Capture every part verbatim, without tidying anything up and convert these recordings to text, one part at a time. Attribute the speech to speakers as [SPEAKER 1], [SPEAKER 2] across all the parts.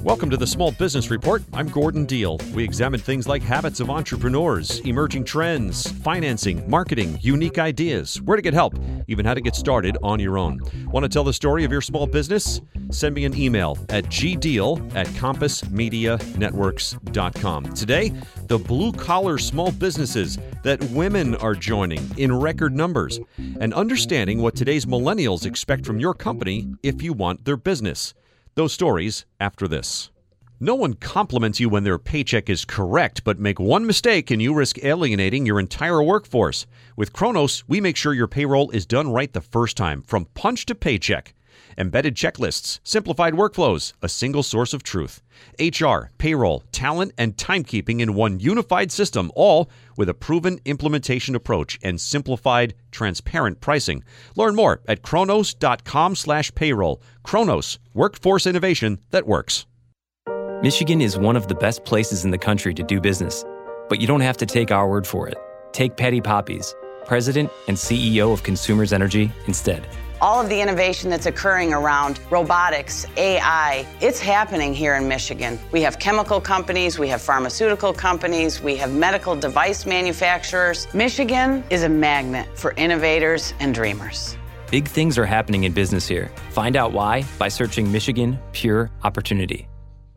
[SPEAKER 1] Welcome to the Small Business Report. I'm Gordon Deal. We examine things like habits of entrepreneurs, emerging trends, financing, marketing, unique ideas, where to get help, even how to get started on your own. Want to tell the story of your small business? Send me an email at gdeal at compass media networks dot com. Today, the blue-collar small businesses that women are joining in record numbers, and understanding what today's millennials expect from your company if you want their business. Those stories after this. No one compliments you when their paycheck is correct, but make one mistake and you risk alienating your entire workforce. With Kronos, we make sure your payroll is done right the first time, from punch to paycheck. Embedded checklists, simplified workflows, a single source of truth. H R, payroll, talent, and timekeeping in one unified system, all with a proven implementation approach and simplified, transparent pricing. Learn more at kronos.com slash payroll. Kronos, workforce innovation that works.
[SPEAKER 2] Michigan is one of the best places in the country to do business, but you don't have to take our word for it. Take Patty Poppies, President and C E O of Consumers Energy, instead.
[SPEAKER 3] All of the innovation that's occurring around robotics, A I, it's happening here in Michigan. We have chemical companies, we have pharmaceutical companies, we have medical device manufacturers. Michigan is a magnet for innovators and dreamers.
[SPEAKER 2] Big things are happening in business here. Find out why by searching Michigan Pure Opportunity.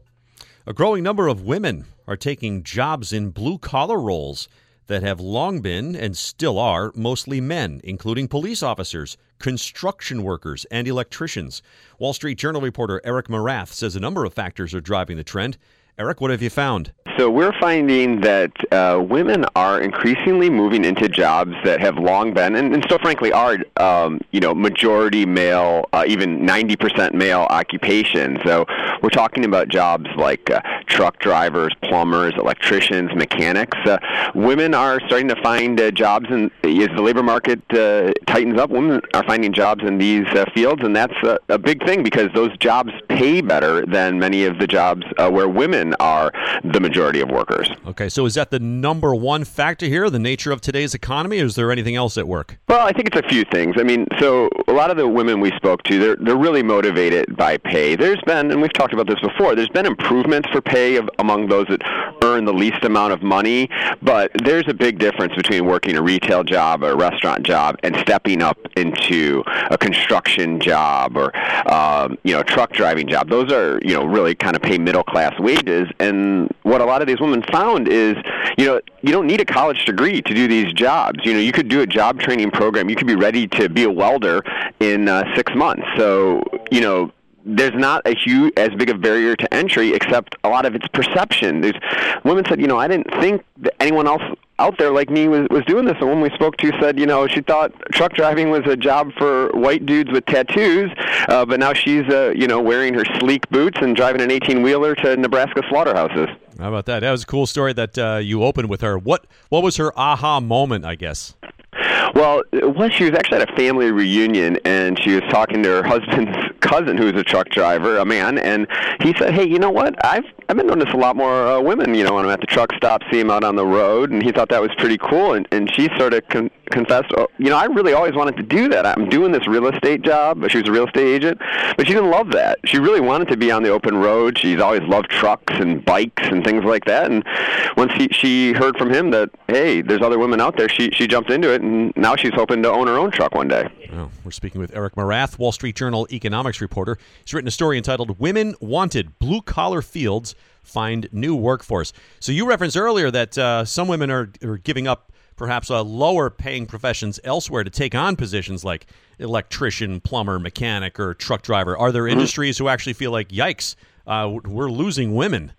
[SPEAKER 1] A growing number of women are taking jobs in blue-collar roles that have long been, and still are, mostly men, including police officers, construction workers, and electricians. Wall Street Journal reporter Eric Morath says a number of factors are driving the trend. Eric, what have you found?
[SPEAKER 4] So we're finding that uh, women are increasingly moving into jobs that have long been, and, and still frankly are, um, you know, majority male, uh, even ninety percent male occupations. So we're talking about jobs like uh, truck drivers, plumbers, electricians, mechanics. Uh, women are starting to find uh, jobs, and as the labor market uh, tightens up, women are finding jobs in these uh, fields, and that's a, a big thing because those jobs pay better than many of the jobs uh, where women are the majority of workers.
[SPEAKER 1] Okay, so is that the number one factor here, the nature of today's economy, or is there anything else at work?
[SPEAKER 4] Well, I think it's a few things. I mean, so a lot of the women we spoke to, they're they're really motivated by pay. There's been, and we've talked about this before, there's been improvements for pay of, among those that earn the least amount of money, but there's a big difference between working a retail job or a restaurant job and stepping up into a construction job or, um, you know, truck driving job. Those are, you know, really kind of pay middle-class wages, and what a lot of these women found is, you know, you don't need a college degree to do these jobs. You know, you could do a job training program. You could be ready to be a welder in uh, six months. So, you know, there's not a huge, as big a barrier to entry, except a lot of it's perception. There's women said, you know, I didn't think that anyone else out there like me was, was doing this. And one we spoke to said, you know, she thought truck driving was a job for white dudes with tattoos, uh, but now she's, uh, you know, wearing her sleek boots and driving an eighteen-wheeler to Nebraska slaughterhouses.
[SPEAKER 1] How about that? That was a cool story that uh, you opened with her. What what was her aha moment, I guess?
[SPEAKER 4] Well, well, she was actually at a family reunion, and she was talking to her husband's cousin, who was a truck driver, a man, and he said, hey, you know what? I've I've been noticing a lot more uh, women, you know, when I'm at the truck stop, see them out on the road, and he thought that was pretty cool, and, and she sort of con- confessed, oh, you know, I really always wanted to do that. I'm doing this real estate job, but she was a real estate agent, but she didn't love that. She really wanted to be on the open road. She's always loved trucks and bikes and things like that, and once he, she heard from him that, hey, there's other women out there, she, she jumped into it, and now she's hoping to own her own truck one day.
[SPEAKER 1] Oh, we're speaking with Eric Morath, Wall Street Journal economics reporter. He's written a story entitled Women Wanted, Blue-Collar Fields Find New Workforce. So you referenced earlier that uh, some women are, are giving up perhaps uh, lower-paying professions elsewhere to take on positions like electrician, plumber, mechanic, or truck driver. Are there mm-hmm. industries who actually feel like, yikes, uh, we're losing women?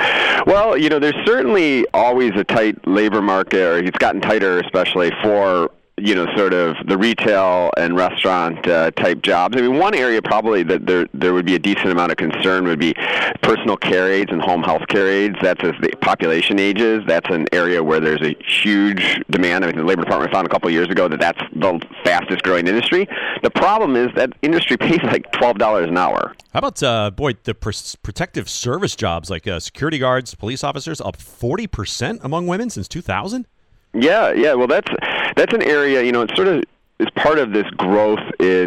[SPEAKER 4] Well, you know, there's certainly always a tight labor market, or it's gotten tighter especially for, you know, sort of the retail and restaurant uh, type jobs. I mean, one area probably that there there would be a decent amount of concern would be personal care aides and home health care aides. That's as the population ages. That's an area where there's a huge demand. I mean, the Labor Department found a couple of years ago that that's the fastest growing industry. The problem is that industry pays like twelve dollars an hour.
[SPEAKER 1] How about, uh, boy, the pr- protective service jobs like uh, security guards, police officers, up forty percent among women since two thousand?
[SPEAKER 4] Yeah, yeah. Well, that's that's an area, you know, it's sort of is part of this growth in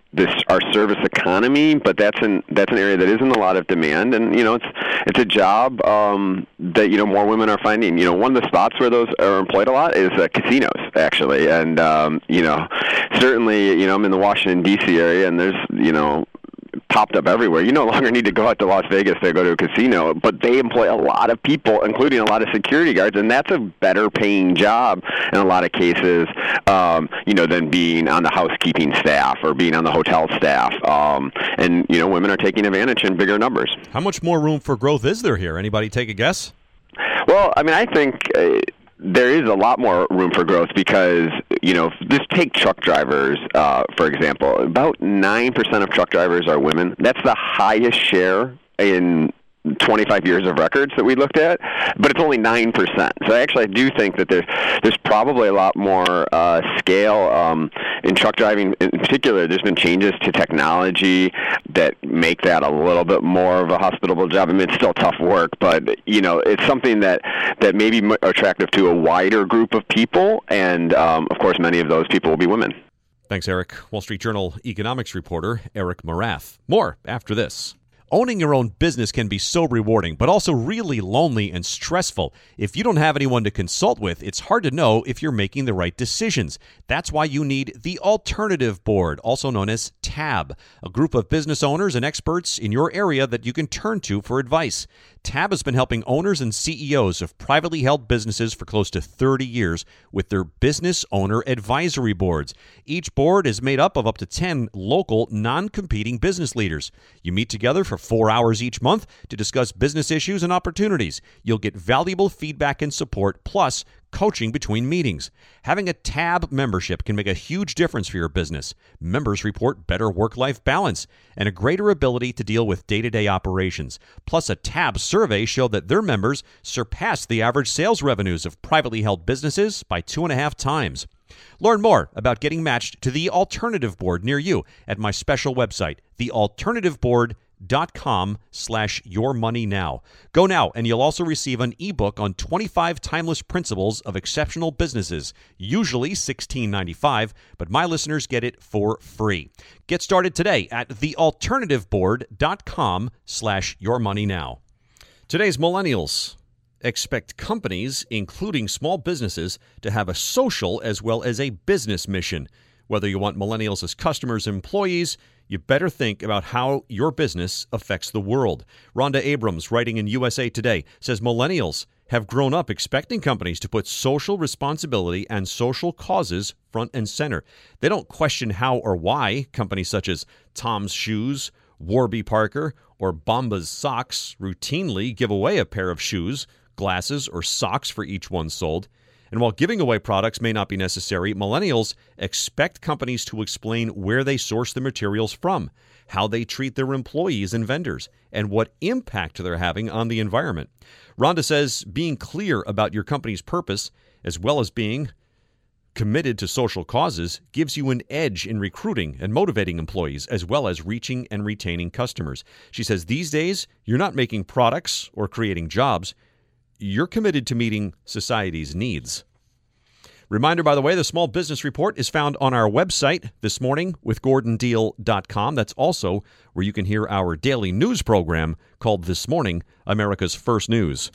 [SPEAKER 4] this our service economy, but that's an that's an area that isn't a lot of demand, and you know it's it's a job um, that you know more women are finding. You know, one of the spots where those are employed a lot is uh, casinos, actually, and um, you know certainly you know I'm in the Washington D C area, and there's you know. popped up everywhere. You no longer need to go out to Las Vegas to go to a casino, but they employ a lot of people, including a lot of security guards, and that's a better paying job in a lot of cases, um, you know, than being on the housekeeping staff or being on the hotel staff. Um, and, you know, women are taking advantage in bigger numbers.
[SPEAKER 1] How much more room for growth is there here? Anybody take a guess?
[SPEAKER 4] Well, I mean, I think uh, there is a lot more room for growth because, you know, just take truck drivers, uh, for example. About nine percent of truck drivers are women. That's the highest share in twenty-five years of records that we looked at, but it's only nine percent. So actually I do think that there's there's probably a lot more uh, scale um, in truck driving. In particular, there's been changes to technology that make that a little bit more of a hospitable job. I mean, it's still tough work, but you know, it's something that, that may be attractive to a wider group of people, and um, of course, many of those people will be women.
[SPEAKER 1] Thanks, Eric. Wall Street Journal economics reporter Eric Morath. More after this. Owning your own business can be so rewarding, but also really lonely and stressful. If you don't have anyone to consult with, it's hard to know if you're making the right decisions. That's why you need the Alternative Board, also known as TAB, a group of business owners and experts in your area that you can turn to for advice. TAB has been helping owners and C E Os of privately held businesses for close to thirty years with their business owner advisory boards. Each board is made up of up to ten local, non-competing business leaders. You meet together for four hours each month to discuss business issues and opportunities. You'll get valuable feedback and support, plus coaching between meetings. Having a TAB membership can make a huge difference for your business. Members report better work-life balance and a greater ability to deal with day-to-day operations. Plus, a TAB survey showed that their members surpassed the average sales revenues of privately held businesses by two and a half times. Learn more about getting matched to the Alternative Board near you at my special website, the alternative board dot com slash your money now. Go now, and you'll also receive an ebook on twenty-five timeless principles of exceptional businesses, usually sixteen ninety-five, but my listeners get it for free. Get started today at the alternative board dot com slash your money now. Today's millennials expect companies, including small businesses, to have a social as well as a business mission. Whether you want millennials as customers, employees, you better think about how your business affects the world. Rhonda Abrams, writing in U S A Today, says millennials have grown up expecting companies to put social responsibility and social causes front and center. They don't question how or why companies such as Tom's Shoes, Warby Parker, or Bombas Socks routinely give away a pair of shoes, glasses, or socks for each one sold. And while giving away products may not be necessary, millennials expect companies to explain where they source the materials from, how they treat their employees and vendors, and what impact they're having on the environment. Rhonda says being clear about your company's purpose, as well as being committed to social causes, gives you an edge in recruiting and motivating employees, as well as reaching and retaining customers. She says these days, you're not making products or creating jobs. You're committed to meeting society's needs. Reminder, by the way, the Small Business Report is found on our website this morning with gordon deal dot com. That's also where you can hear our daily news program called This Morning, America's First News.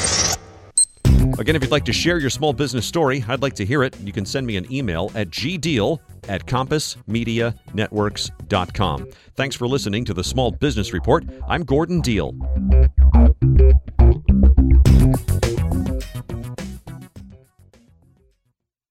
[SPEAKER 1] Again, if you'd like to share your small business story, I'd like to hear it. You can send me an email at gdeal at compass media networks dot com. Thanks for listening to the Small Business Report. I'm Gordon Deal.